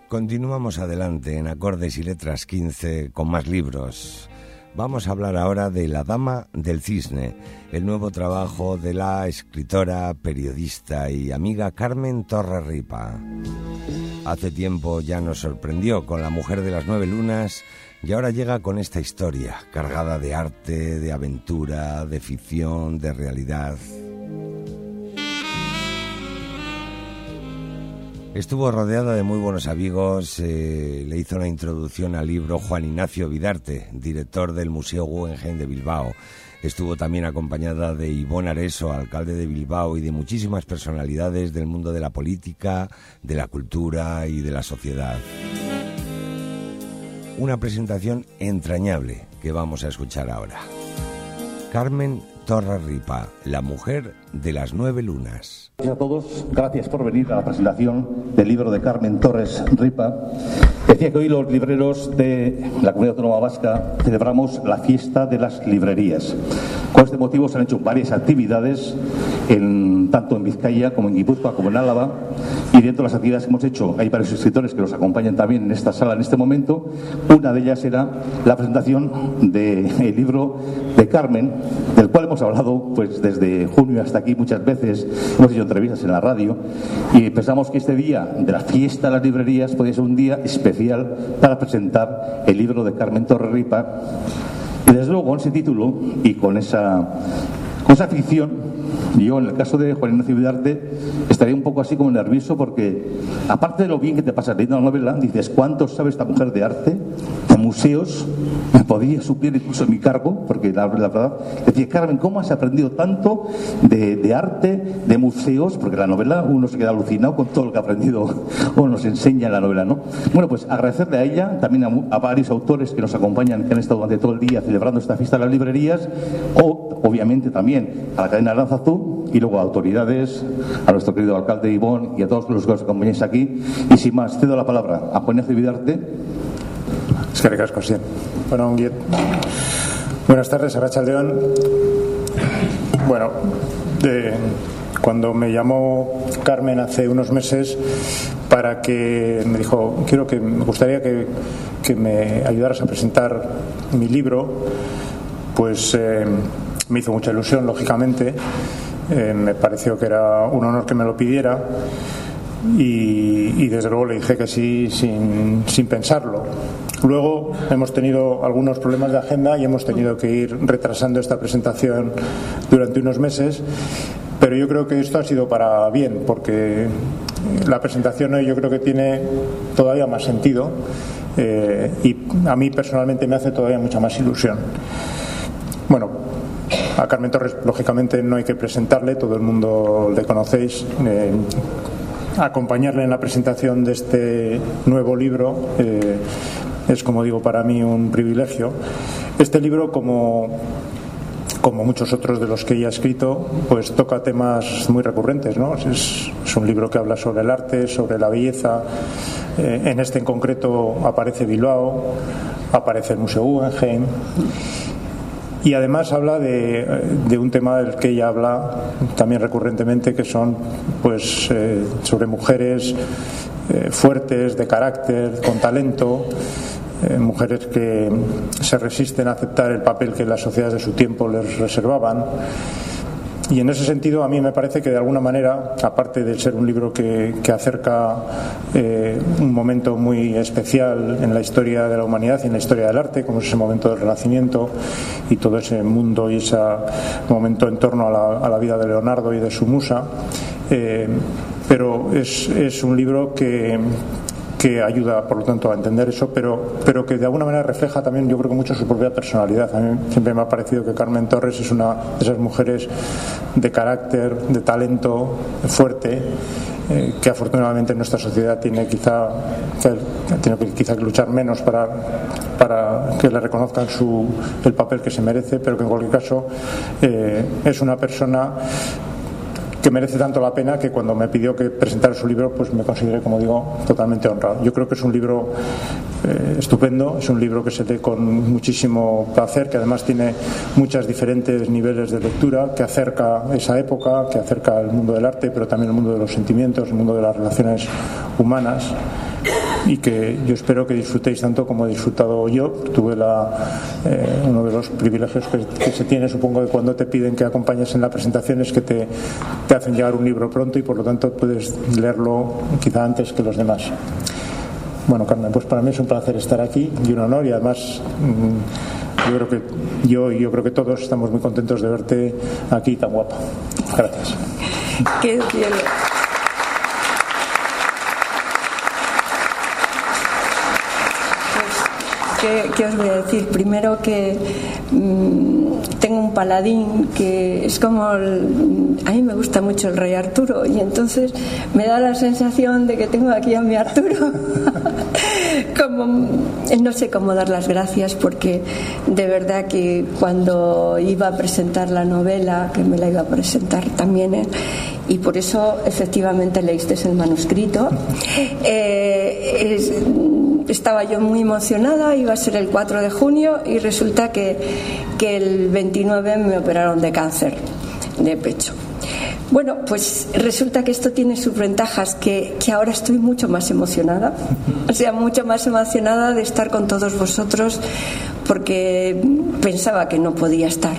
Continuamos adelante en Acordes y Letras 15 con más libros. Vamos a hablar ahora de La Dama del Cisne, el nuevo trabajo de la escritora, periodista y amiga Carmen Torres Ripa. Hace tiempo ya nos sorprendió con La Mujer de las 9 lunas y ahora llega con esta historia, cargada de arte, de aventura, de ficción, de realidad. Estuvo rodeada de muy buenos amigos, le hizo una introducción al libro Juan Ignacio Vidarte, director del Museo Guggenheim de Bilbao. Estuvo también acompañada de Ibon Areso, alcalde de Bilbao, y de muchísimas personalidades del mundo de la política, de la cultura y de la sociedad. Una presentación entrañable que vamos a escuchar ahora. Carmen Torres Ripa, La Mujer de las 9 lunas. Gracias a todos, gracias por venir a la presentación del libro de Carmen Torres Ripa. Decía que hoy los libreros de la Comunidad Autónoma Vasca celebramos la fiesta de las librerías. Con este motivo se han hecho varias actividades, tanto en Vizcaya como en Guipúzcoa como en Álava, y dentro de las actividades que hemos hecho hay varios escritores que nos acompañan también en esta sala en este momento. Una de ellas era la presentación del libro de Carmen, del cual hemos hablado pues desde junio hasta aquí muchas veces, hemos hecho entrevistas en la radio, y pensamos que este día de la fiesta de las librerías podía ser un día especial para presentar el libro de Carmen Torres Ripa. Y desde luego con ese título y con esa ficción, yo en el caso de Juan Ignacio Vidarte estaría un poco así como nervioso, porque aparte de lo bien que te pasas leyendo la novela, dices, ¿cuánto sabe esta mujer de arte, de museos? Me podría suplir incluso mi cargo, porque la verdad, decía, Carmen, ¿cómo has aprendido tanto de arte, de museos? Porque la novela uno se queda alucinado con todo lo que ha aprendido o nos enseña en la novela, ¿no? Bueno, pues agradecerle a ella, también a varios autores que nos acompañan, que han estado durante todo el día celebrando esta fiesta de las librerías, o obviamente también a la cadena Aranzazú, y luego a autoridades, a nuestro querido alcalde Ibon y a todos los que nos acompañáis aquí. Y sin más, cedo la palabra a Juan Ignacio Vidarte. Eskerrik asko, sí. Bueno, buenas tardes, Arratsaldeon. Bueno, cuando me llamó Carmen hace unos meses para que me dijo, me gustaría que me ayudaras a presentar mi libro, pues me hizo mucha ilusión, lógicamente. Me pareció que era un honor que me lo pidiera, y desde luego le dije que sí sin pensarlo. Luego hemos tenido algunos problemas de agenda y hemos tenido que ir retrasando esta presentación durante unos meses, pero yo creo que esto ha sido para bien, porque la presentación hoy yo creo que tiene todavía más sentido, y a mí personalmente me hace todavía mucha más ilusión. Bueno, a Carmen Torres, lógicamente, no hay que presentarle, todo el mundo le conocéis. Acompañarle en la presentación de este nuevo libro es, como digo, para mí un privilegio. Este libro, como muchos otros de los que ella ha escrito, pues toca temas muy recurrentes, ¿no? Es un libro que habla sobre el arte, sobre la belleza. En este en concreto aparece Bilbao, aparece el Museo Guggenheim. Y además habla de un tema del que ella habla también recurrentemente, que son pues sobre mujeres fuertes, de carácter, con talento, mujeres que se resisten a aceptar el papel que las sociedades de su tiempo les reservaban. Y en ese sentido a mí me parece que de alguna manera, aparte de ser un libro que acerca un momento muy especial en la historia de la humanidad y en la historia del arte, como es ese momento del Renacimiento y todo ese mundo y ese momento en torno a la vida de Leonardo y de su musa, pero es un libro que ayuda, por lo tanto, a entender eso, pero que de alguna manera refleja también, yo creo que mucho, su propia personalidad. A mí siempre me ha parecido que Carmen Torres es una de esas mujeres de carácter, de talento fuerte, que afortunadamente en nuestra sociedad tiene quizá que luchar menos para que le reconozcan el papel que se merece, pero que en cualquier caso es una persona que merece tanto la pena que cuando me pidió que presentara su libro, pues me consideré, como digo, totalmente honrado. Yo creo que es un libro estupendo, es un libro que se lee con muchísimo placer, que además tiene muchos diferentes niveles de lectura, que acerca esa época, que acerca el mundo del arte, pero también el mundo de los sentimientos, el mundo de las relaciones humanas, y que yo espero que disfrutéis tanto como he disfrutado yo. Tuve uno de los privilegios que se tiene, supongo, que cuando te piden que acompañes en la presentación es que te hacen llegar un libro pronto y por lo tanto puedes leerlo quizá antes que los demás. Bueno, Carmen, pues para mí es un placer estar aquí y un honor, y además yo creo que todos estamos muy contentos de verte aquí tan guapa. Gracias. Qué cielo. ¿Qué os voy a decir? Primero que tengo un paladín que es como a mí me gusta mucho el rey Arturo, y entonces me da la sensación de que tengo aquí a mi Arturo. No sé cómo dar las gracias, porque de verdad que cuando iba a presentar la novela, que me la iba a presentar también y por eso efectivamente leíste el manuscrito, estaba yo muy emocionada. Iba a ser el 4 de junio y resulta que el 29 me operaron de cáncer de pecho. Bueno, pues resulta que esto tiene sus ventajas, que ahora estoy mucho más emocionada, o sea, mucho más emocionada de estar con todos vosotros, porque pensaba que no podía estar.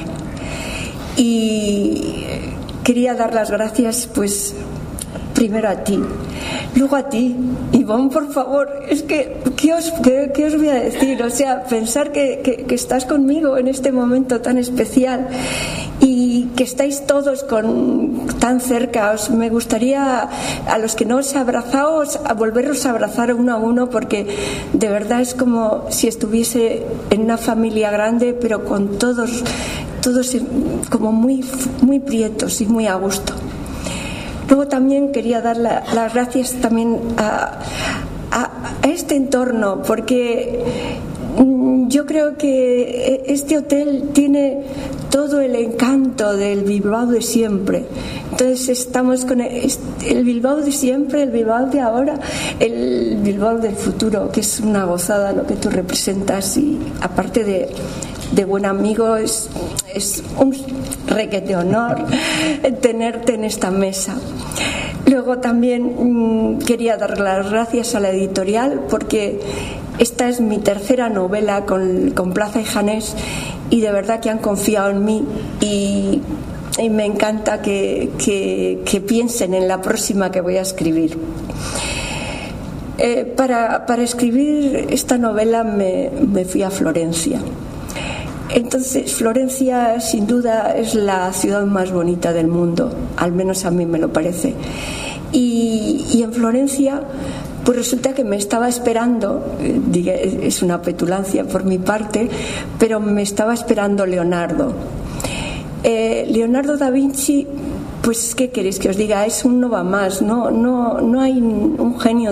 Y quería dar las gracias, pues, primero a ti, luego a ti, Ivonne, por favor. Es que, ¿qué os voy a decir? O sea, pensar que estás conmigo en este momento tan especial y que estáis todos tan cerca. Me gustaría, a los que no os abrazaos, a volveros a abrazar uno a uno, porque de verdad es como si estuviese en una familia grande, pero con todos como muy, muy prietos y muy a gusto. Luego también quería dar las gracias también a este entorno, porque yo creo que este hotel tiene todo el encanto del Bilbao de siempre. Entonces estamos con el Bilbao de siempre, el Bilbao de ahora, el Bilbao del futuro, que es una gozada lo que tú representas, y aparte de buen amigo, es un requete honor tenerte en esta mesa. Luego también quería dar las gracias a la editorial, porque esta es mi tercera novela con Plaza y Janés, y de verdad que han confiado en mí, y me encanta que piensen en la próxima que voy a escribir. Para escribir esta novela me fui a Florencia. Entonces, Florencia sin duda es la ciudad más bonita del mundo, al menos a mí me lo parece. Y en Florencia, pues resulta que me estaba esperando, es una petulancia por mi parte, pero me estaba esperando Leonardo. Leonardo da Vinci, pues ¿qué queréis que os diga? Es un no va más, no hay un genio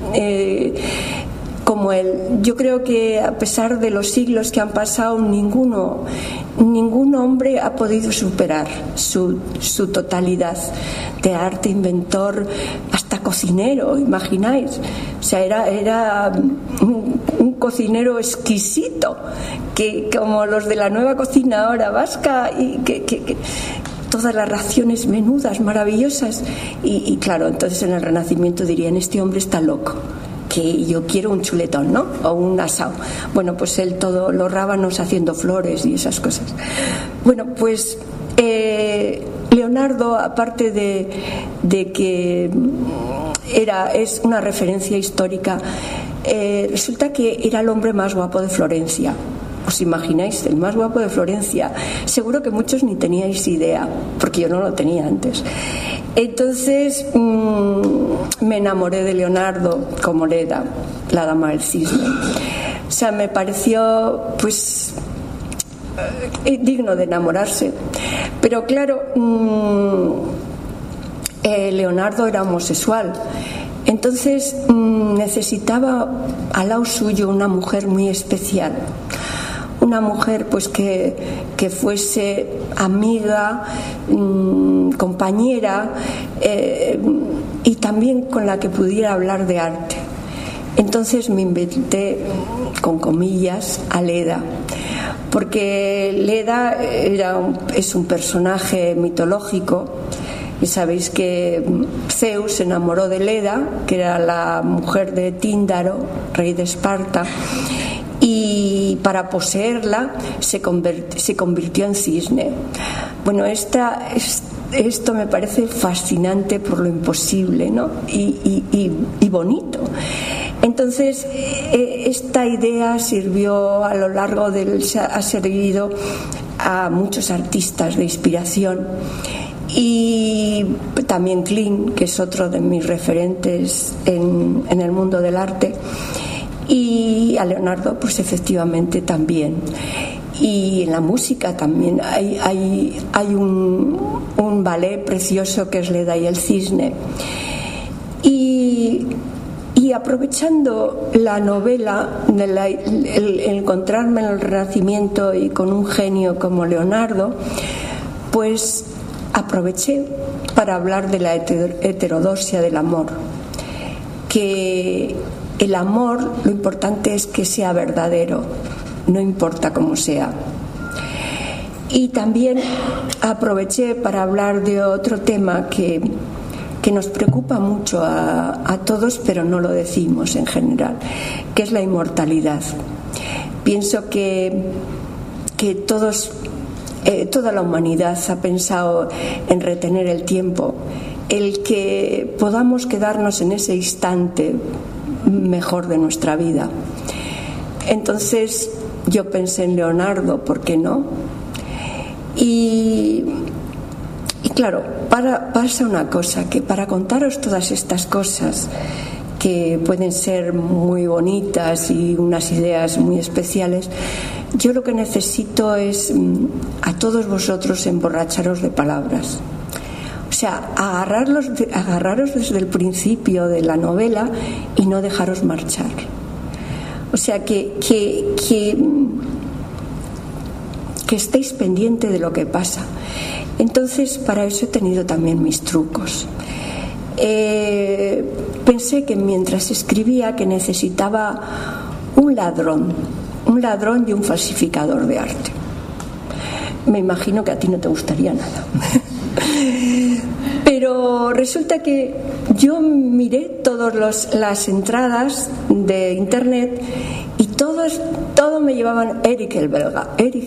como él. Yo creo que a pesar de los siglos que han pasado, ningún hombre ha podido superar su totalidad de arte, inventor, hasta cocinero, imagináis. O sea, era un cocinero exquisito, que como los de la nueva cocina ahora vasca, y que todas las raciones menudas, maravillosas, y claro, entonces en el Renacimiento dirían: este hombre está loco, que yo quiero un chuletón, ¿no? O un asado. Bueno, pues él todo, los rábanos haciendo flores y esas cosas. Bueno, pues Leonardo, aparte de que es una referencia histórica, resulta que era el hombre más guapo de Florencia. ¿Os imagináis? El más guapo de Florencia. Seguro que muchos ni teníais idea, porque yo no lo tenía antes. Entonces me enamoré de Leonardo como Leda, la dama del cisne. O sea, me pareció pues digno de enamorarse. Pero claro, Leonardo era homosexual. Entonces necesitaba al lado suyo una mujer muy especial. Una mujer pues que fuese amiga, compañera, y también con la que pudiera hablar de arte. Entonces me inventé, con comillas, a Leda, porque Leda es un personaje mitológico Y sabéis que Zeus se enamoró de Leda, que era la mujer de Tíndaro, rey de Esparta, y para poseerla se convirtió en cisne. Bueno, esto me parece fascinante por lo imposible, ¿no? Y bonito. Entonces, esta idea sirvió a lo largo ha servido a muchos artistas de inspiración, y también Klimt, que es otro de mis referentes en el mundo del arte, y a Leonardo pues efectivamente también. Y en la música también hay un ballet precioso que es Leda y el cisne. Y aprovechando la novela, el encontrarme en el Renacimiento y con un genio como Leonardo, pues aproveché para hablar de la heterodoxia del amor, que el amor, lo importante es que sea verdadero, no importa cómo sea. Y también aproveché para hablar de otro tema que nos preocupa mucho a todos, pero no lo decimos en general, que es la inmortalidad. Pienso que toda la humanidad ha pensado en retener el tiempo, el que podamos quedarnos en ese instante mejor de nuestra vida. Entonces yo pensé en Leonardo, ¿por qué no? Y claro, pasa una cosa, que para contaros todas estas cosas que pueden ser muy bonitas y unas ideas muy especiales, yo lo que necesito es a todos vosotros emborracharos de palabras. O sea, agarraros desde el principio de la novela y no dejaros marchar. O sea, que estéis pendiente de lo que pasa. Entonces, para eso he tenido también mis trucos. Pensé que mientras escribía que necesitaba un ladrón y un falsificador de arte. Me imagino que a ti no te gustaría nada. Pero resulta que yo miré todas las entradas de internet y todo me llevaban Eric el Belga.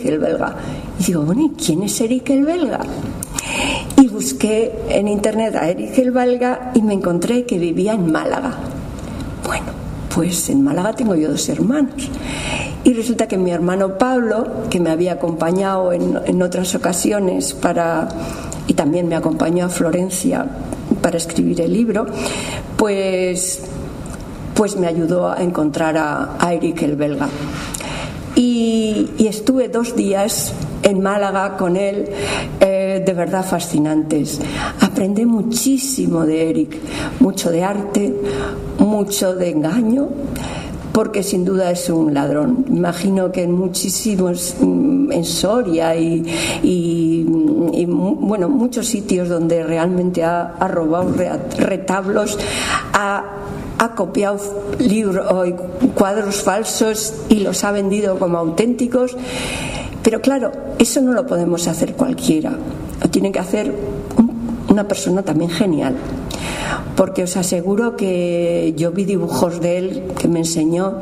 Y digo, bueno, ¿y quién es Eric el Belga? Y busqué en internet a Eric el Belga y me encontré que vivía en Málaga. Bueno, pues en Málaga tengo yo 2 hermanos. Y resulta que mi hermano Pablo, que me había acompañado en otras ocasiones y también me acompañó a Florencia para escribir el libro, pues me ayudó a encontrar a Eric el Belga. Y estuve 2 días en Málaga con él, de verdad fascinantes. Aprendí muchísimo de Eric, mucho de arte, mucho de engaño, porque sin duda es un ladrón. Imagino que en muchísimos, en Soria y bueno, muchos sitios donde realmente ha robado retablos, ha copiado libros o cuadros falsos y los ha vendido como auténticos. Pero claro, eso no lo podemos hacer cualquiera, lo tiene que hacer una persona también genial. Porque os aseguro que yo vi dibujos de él que me enseñó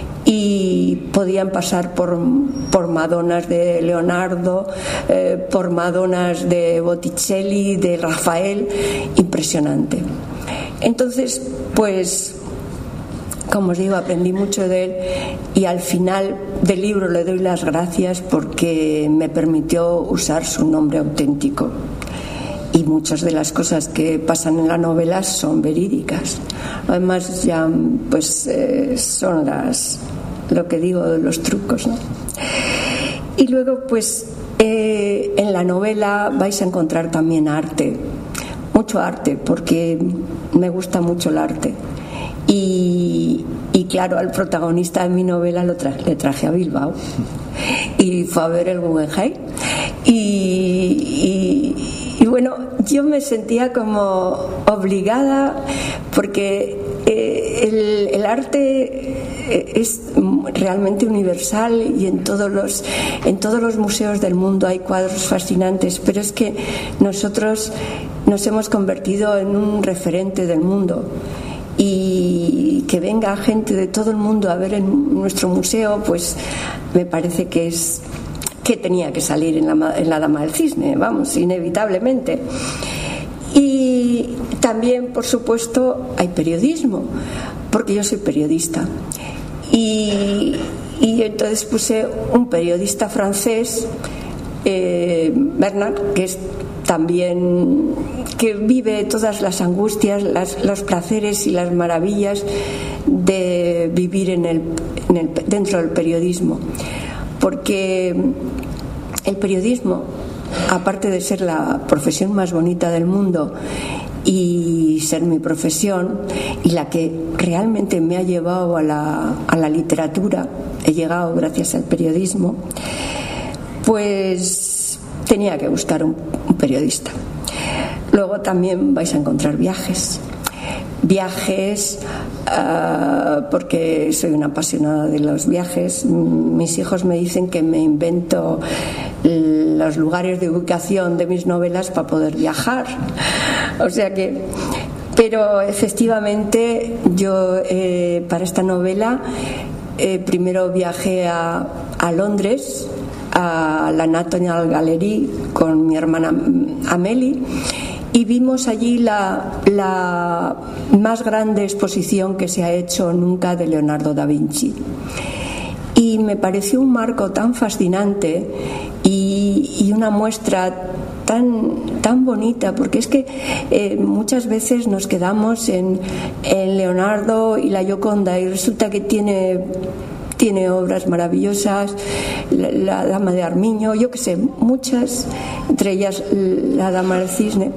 y podían pasar por Madonas de Leonardo, por Madonas de Botticelli, de Rafael, impresionante. Entonces, pues, como os digo, aprendí mucho de él y al final del libro le doy las gracias porque me permitió usar su nombre auténtico. Y muchas de las cosas que pasan en la novela son verídicas. Además, ya pues son lo que digo de los trucos, ¿no? Y luego, pues en la novela vais a encontrar también arte, mucho arte, porque me gusta mucho el arte. Y claro, al protagonista de mi novela le traje a Bilbao y fue a ver el Guggenheim. Y bueno, yo me sentía como obligada porque el arte es realmente universal y en todos los museos del mundo hay cuadros fascinantes, pero es que nosotros nos hemos convertido en un referente del mundo, y que venga gente de todo el mundo a ver en nuestro museo, pues me parece que tenía que salir en la Dama del Cisne, vamos, inevitablemente. Y también, por supuesto, hay periodismo, porque yo soy periodista, y entonces puse un periodista francés, Bernard, que es también, que vive todas las angustias, los placeres y las maravillas de vivir dentro del periodismo, porque el periodismo, aparte de ser la profesión más bonita del mundo y ser mi profesión y la que realmente me ha llevado a la literatura, he llegado gracias al periodismo, pues tenía que buscar un periodista. Luego también vais a encontrar viajes, porque soy una apasionada de los viajes. Mis hijos me dicen que me invento los lugares de ubicación de mis novelas para poder viajar, o sea que, pero efectivamente yo para esta novela primero viajé a Londres, a la National Gallery con mi hermana Amélie, y vimos allí la más grande exposición que se ha hecho nunca de Leonardo da Vinci, y me pareció un marco tan fascinante y una muestra tan bonita, porque es que muchas veces nos quedamos en Leonardo y la Gioconda, y resulta que tiene obras maravillosas, la Dama de Armiño, yo que sé, muchas, entre ellas la Dama del Cisne,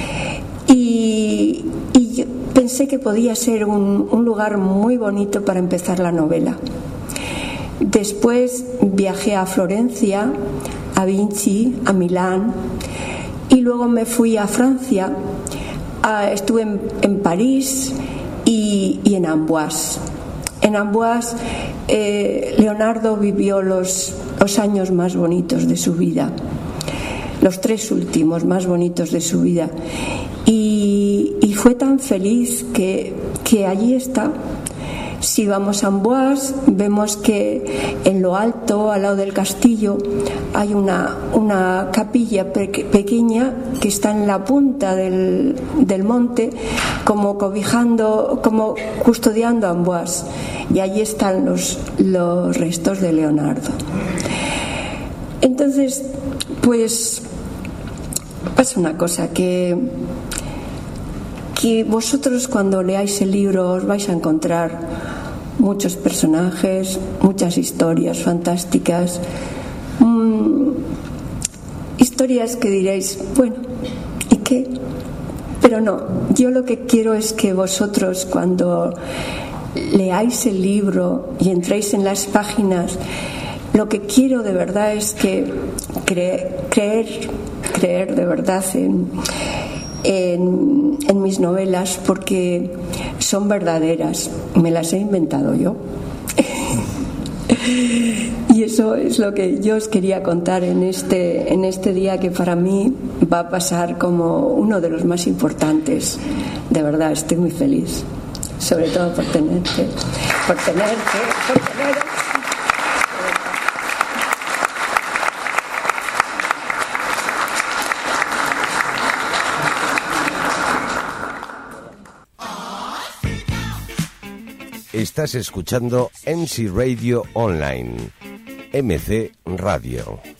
y yo pensé que podía ser un lugar muy bonito para empezar la novela. Después viajé a Florencia, a Vinci, a Milán, y luego me fui a Francia, estuve en París y en Amboise. En Amboise Leonardo vivió los años más bonitos de su vida, los 3 últimos más bonitos de su vida, y fue tan feliz que allí está. Si vamos a Amboise, vemos que en lo alto, al lado del castillo, hay una capilla pequeña que está en la punta del monte, como cobijando, como custodiando a Amboise, y allí están los restos de Leonardo. Entonces, pues pasa una cosa, que vosotros cuando leáis el libro os vais a encontrar muchos personajes, muchas historias fantásticas, historias que diréis, bueno, ¿y qué? Pero no, yo lo que quiero es que vosotros cuando leáis el libro y entréis en las páginas, lo que quiero de verdad es que creer de verdad en mis novelas, porque son verdaderas, me las he inventado yo. Y eso es lo que yo os quería contar en este día, que para mí va a pasar como uno de los más importantes. De verdad, estoy muy feliz, sobre todo por tenerte. Estás escuchando MC Radio Online, MC Radio.